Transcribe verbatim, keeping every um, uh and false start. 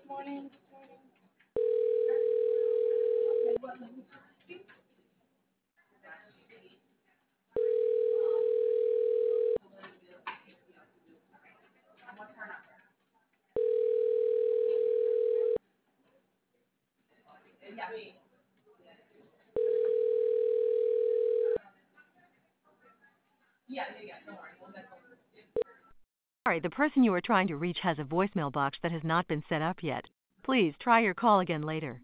Sorry, the person you are trying to reach has a voicemail box that has not been set up yet. Please try your call again later.